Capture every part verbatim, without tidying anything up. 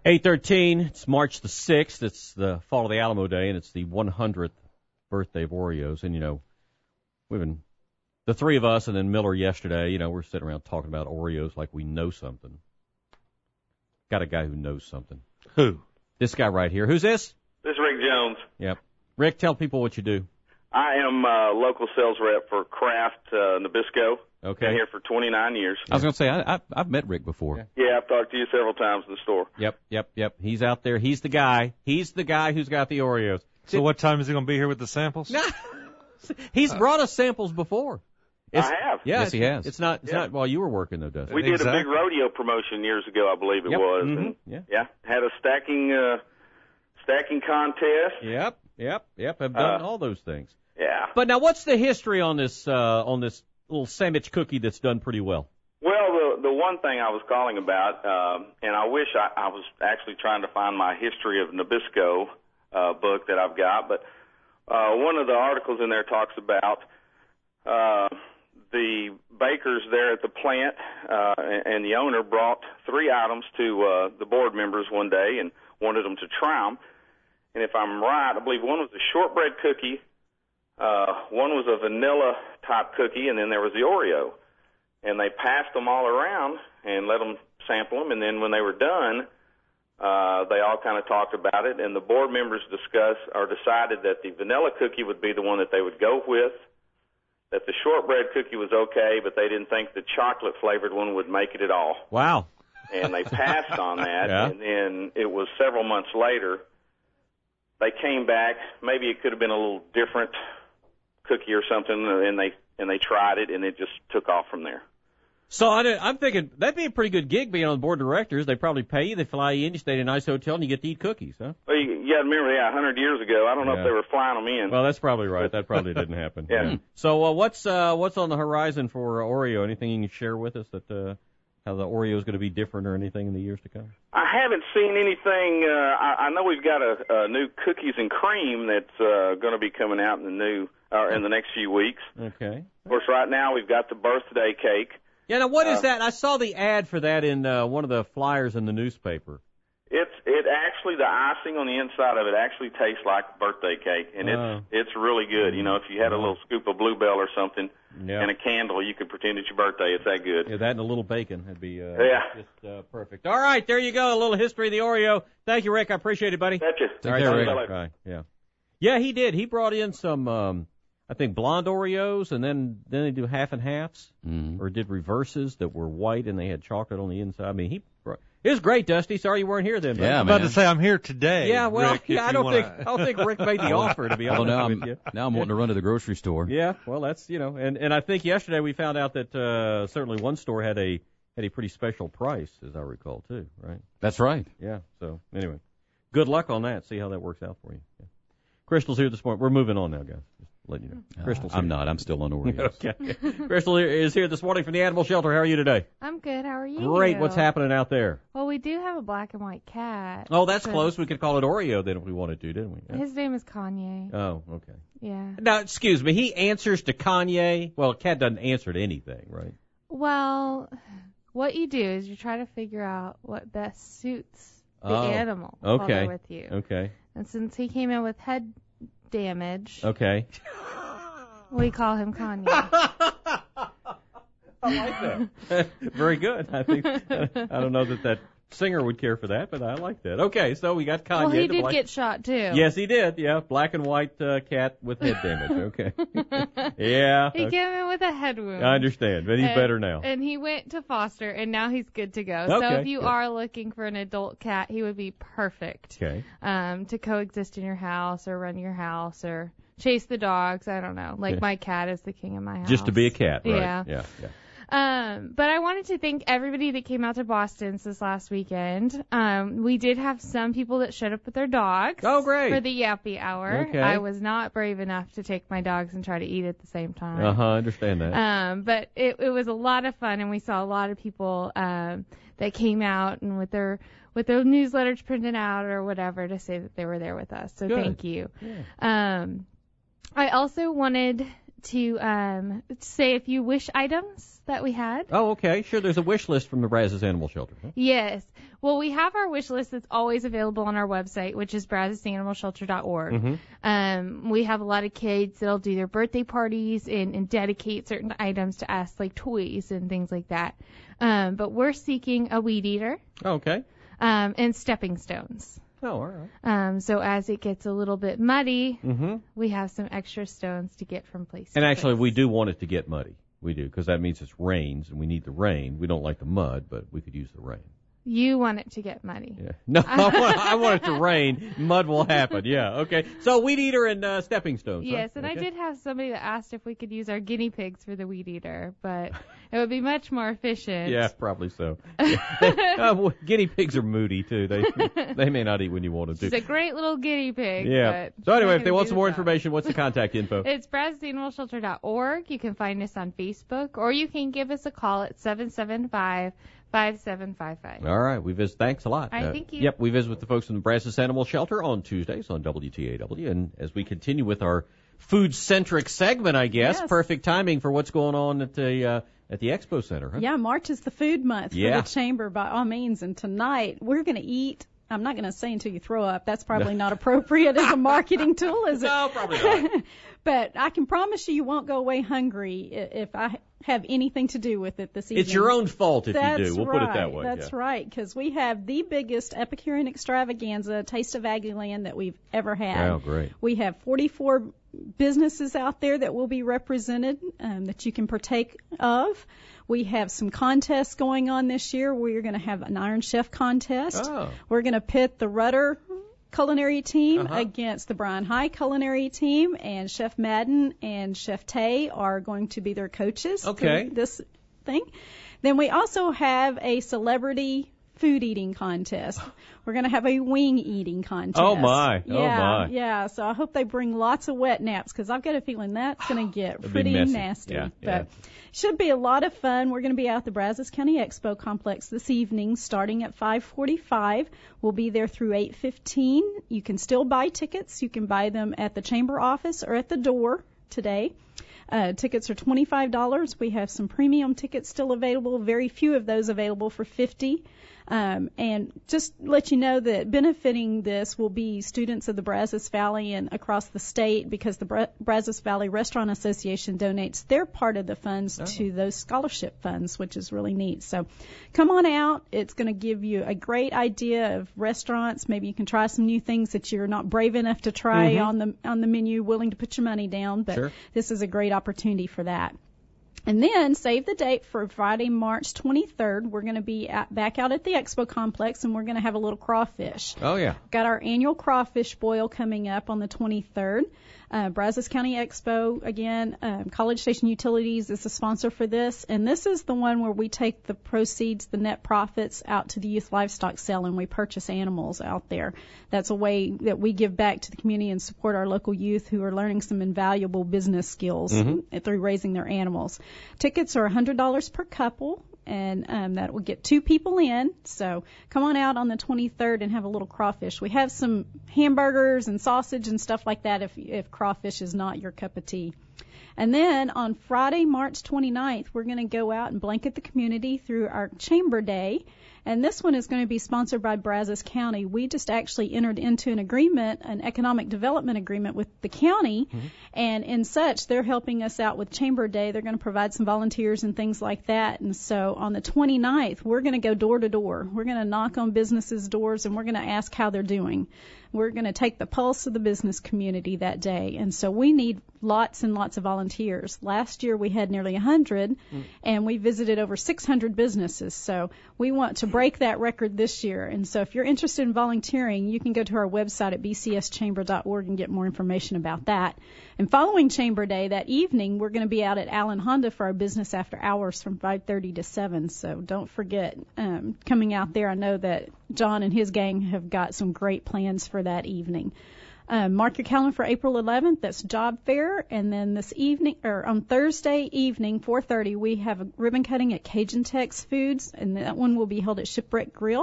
eight thirteen, it's March the sixth. It's the Fall of the Alamo Day, and it's the one hundredth birthday of Oreos. And, you know, we've been, the three of us and then Miller yesterday, you know, we're sitting around talking about Oreos like we know something. Got a guy who knows something. Who? This guy right here. Who's this? This is Rick Jones. Yep. Rick, tell people what you do. I am uh, local sales rep for Kraft uh, Nabisco. Okay. Been here for twenty-nine years. I was going to say, I, I, I've met Rick before. Yeah. Yeah, I've talked to you several times in the store. Yep, yep, yep. He's out there. He's the guy. He's the guy who's got the Oreos. So what time is he going to be here with the samples? He's brought us samples before. It's, I have. Yeah, Yes, he has. It's not. It's Yeah. not while you were working though, Dustin. We did Exactly. a big rodeo promotion years ago, I believe it Yep. was. Mhm. And, Yeah. yeah. Had a stacking uh, stacking contest. Yep, yep, yep. I've done Uh, all those things. Yeah. But now, what's the history on this uh, on this little sandwich cookie that's done pretty well? Well, the the one thing I was calling about, um, and I wish I, I was actually trying to find my history of Nabisco uh, book that I've got, but uh, one of the articles in there talks about uh, the bakers there at the plant, uh, and, and the owner brought three items to uh, the board members one day and wanted them to try them. And if I'm right, I believe one was a shortbread cookie, uh, one was a vanilla type cookie, and then there was the Oreo. And they passed them all around and let them sample them. And then when they were done, uh, they all kind of talked about it. And the board members discussed or decided that the vanilla cookie would be the one that they would go with, that the shortbread cookie was okay, but they didn't think the chocolate flavored one would make it at all. Wow. And they passed on that. Yeah. And then it was several months later, they came back. Maybe it could have been a little different cookie or something, and they and they tried it, and it just took off from there. So I, I'm thinking that'd be a pretty good gig being on the board of directors. They probably pay you, they fly you in, you stay in a nice hotel, and you get to eat cookies, huh? Well, you, you got to remember, yeah, a hundred years ago, I don't know Yeah. if they were flying them in. Well, that's probably right. That probably didn't happen. Yeah. So uh, what's uh, what's on the horizon for uh, Oreo? Anything you can share with us that uh, how the Oreo is going to be different or anything in the years to come? I haven't seen anything. Uh, I, I know we've got a, a new cookies and cream that's uh, going to be coming out in the new uh, in the next few weeks. Okay. Of course, right now we've got the birthday cake. Yeah, now what is Uh, that? I saw the ad for that in uh, one of the flyers in the newspaper. It's it actually the icing on the inside of it actually tastes like birthday cake, and Oh. it's it's really good. You know, if you had a little scoop of Bluebell or something Yeah. and a candle, you could pretend it's your birthday. It's that good. Yeah, that and a little bacon would be uh, Yeah. just uh, perfect. All right, there you go. A little history of the Oreo. Thank you, Rick. I appreciate it, buddy. Betcha. Take All care, right, Rick. bye-bye. Bye. Yeah. Yeah, he did. He brought in some, um, I think, blonde Oreos, and then then they do half and halves, Mm. or did reverses that were white and they had chocolate on the inside. I mean, he brought, it was great, Dusty. Sorry you weren't here then. buddy. Yeah, I'm about man. to say I'm here today. Yeah, well, Rick, if yeah, I you don't wanna... think I don't think Rick made the offer, to be Although honest now with I'm, you. now I'm wanting to run to the grocery store. Yeah, well, that's, you know, and, and I think yesterday we found out that uh, certainly one store had a had a pretty special price, as I recall, too, right? That's right. Yeah, so anyway, good luck on that. See how that works out for you. Yeah. Crystal's here this morning. We're moving on now, guys. Just letting you know. Crystal's Uh, I'm here. not. I'm still on Oreos. Okay. Crystal is here this morning from the animal shelter. How are you today? I'm good. How are you? Great. What's happening out there? Well, we do have a black and white cat. Oh, that's So- close. We could call it Oreo then if we wanted to, didn't we? Yeah. His name is Kanye. Oh, okay. Yeah. Now, excuse me. He answers to Kanye. Well, a cat doesn't answer to anything, right? Well, what you do is you try to figure out what best suits the Oh, animal while okay. they're with you. Okay. And since he came in with head damage, Okay. we call him Kanye. I like that. Very good. I think I don't know that that singer would care for that, but I like that. Okay, so we got Kanye. well, he the did black... get shot too. Yes, he did. Yeah, black and white uh, cat with head damage. Okay. Yeah. He okay. came in with a head wound. I understand, but he's And- better now. And he went to foster, and now he's good to go. Okay, so if you good. are looking for an adult cat, he would be perfect Okay. um, to coexist in your house or run your house or chase the dogs. I don't know. Like Yeah. my cat is the king of my house. Just to be a cat, right? Yeah. Yeah. Yeah. Um, but I wanted to thank everybody that came out to Boston's this last weekend. Um, we did have some people that showed up with their dogs. Oh, great. For the Yappy Hour. Okay. I was not brave enough to take my dogs and try to eat at the same time. Uh huh. I understand that. Um, but it, it was a lot of fun, and we saw a lot of people um, that came out and with their with their newsletters printed out or whatever to say that they were there with us. So Good. thank you. Yeah. Um, I also wanted to um, say a few wish items that we had. Oh, okay. Sure, there's a wish list from the Brazos Animal Shelter. Huh? Yes. Well, we have our wish list that's always available on our website, which is brazos animal shelter dot org. Mm-hmm. Um, we have a lot of kids that'll do their birthday parties and, and dedicate certain items to us, like toys and things like that. Um, but we're seeking a weed eater Okay. um, and stepping stones. Oh, all right. Um, so as it gets a little bit muddy, Mm-hmm. we have some extra stones to get from place to And actually, place. we do want it to get muddy. We do, because that means it rains, and we need the rain. We don't like the mud, but we could use the rain. You want it to get muddy. Yeah. No, I want, I want it to rain. Mud will happen. Yeah. Okay. So weed eater and uh, stepping stones. Yes, huh? and Okay. I did have somebody that asked if we could use our guinea pigs for the weed eater, but it would be much more efficient. Yeah, probably so. Yeah. uh, well, guinea pigs are moody too. They they may not eat when you want them to. She's a great little guinea pig. Yeah. But So anyway, not if they gonna want do some the more job. information, what's the contact info? It's brazos animal shelter dot org. You can find us on Facebook, or you can give us a call at seven seven five, five seven five five. All right, we visit. Thanks a lot. All right, thank you. Yep, we visit with the folks from the Brazos Animal Shelter on Tuesdays on W T A W, and as we continue with our food-centric segment, I guess, Yes. perfect timing for what's going on at the uh, at the Expo Center, huh? Yeah, March is the food month Yeah. for the Chamber by all means. And tonight we're going to eat. I'm not going to say until you throw up. That's probably not appropriate as a marketing tool, is it? No, probably not. But I can promise you you won't go away hungry i- if I have anything to do with it this evening. It's your own fault if That's you do. We'll right. put it that way. That's yeah. right, because we have the biggest Epicurean extravaganza, Taste of Aggieland, that we've ever had. Oh, great. We have forty-four businesses out there that will be represented um, that you can partake of. We have some contests going on this year. We're going to have an Iron Chef contest. Oh. We're going to pit the Rudder culinary team Uh-huh. against the Bryan High culinary team, and Chef Madden and Chef Tay are going to be their coaches Okay. through this thing. Then we also have a celebrity food eating contest. We're going to have a wing eating contest. Oh, my. Oh, Yeah, my. yeah. So I hope they bring lots of wet naps, because I've got a feeling that's going to get It'd be pretty messy. nasty. Yeah, but yeah. should be a lot of fun. We're going to be out at the Brazos County Expo Complex this evening, starting at five forty-five. We'll be there through eight fifteen. You can still buy tickets. You can buy them at the chamber office or at the door today. Uh, tickets are twenty-five dollars. We have some premium tickets still available. Very few of those available for fifty dollars. Um, and just let you know that benefiting this will be students of the Brazos Valley and across the state, because the Bra- Brazos Valley Restaurant Association donates their part of the funds Oh. to those scholarship funds, which is really neat. So come on out. It's going to give you a great idea of restaurants. Maybe you can try some new things that you're not brave enough to try Mhm. on the on the menu, willing to put your money down. But Sure. this is a great opportunity for that. And then save the date for Friday, March twenty-third. We're going to be at, back out at the Expo Complex, and we're going to have a little crawfish. Oh, yeah. Got our annual crawfish boil coming up on the twenty-third. Uh, Brazos County Expo, again, um, College Station Utilities is the sponsor for this. And this is the one where we take the proceeds, the net profits, out to the youth livestock sale, and we purchase animals out there. That's a way that we give back to the community and support our local youth who are learning some invaluable business skills Mm-hmm. through raising their animals. Tickets are one hundred dollars per couple, and um, that will get two people in. So come on out on the twenty-third and have a little crawfish. We have some hamburgers and sausage and stuff like that if if crawfish is not your cup of tea. And then on Friday, March twenty-ninth, we're going to go out and blanket the community through our Chamber Day. And this one is going to be sponsored by Brazos County. We just actually entered into an agreement, an economic development agreement with the county. Mm-hmm. And in such, they're helping us out with Chamber Day. They're going to provide some volunteers and things like that. And so on the twenty-ninth, we're going to go door to door. We're going to knock on businesses' doors, and we're going to ask how they're doing. We're going to take the pulse of the business community that day. And so we need lots and lots of volunteers. Last year we had nearly one hundred, mm. and we visited over six hundred businesses. So we want to break that record this year. And so if you're interested in volunteering, you can go to our website at b c s chamber dot org and get more information about that. And following Chamber Day that evening, we're going to be out at Allen Honda for our business after hours from five thirty to seven. So don't forget um, coming out there. I know that John and his gang have got some great plans for that evening. Um, mark your calendar for April eleventh. That's Job Fair. And then this evening, or on Thursday evening, four thirty, we have a ribbon cutting at Cajun Tex Foods, and that one will be held at Shipwreck Grill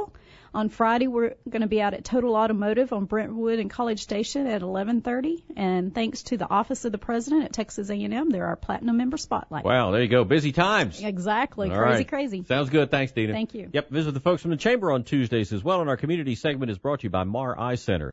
On Friday, we're going to be out at Total Automotive on Brentwood and College Station at eleven thirty. And thanks to the Office of the President at Texas A and M, they're our Platinum Member Spotlight. Wow, there you go. Busy times. Exactly. All crazy, right. crazy. Sounds good. Thanks, Dina. Thank you. Yep, visit the folks from the Chamber on Tuesdays as well. And our community segment is brought to you by Mar Eye Center.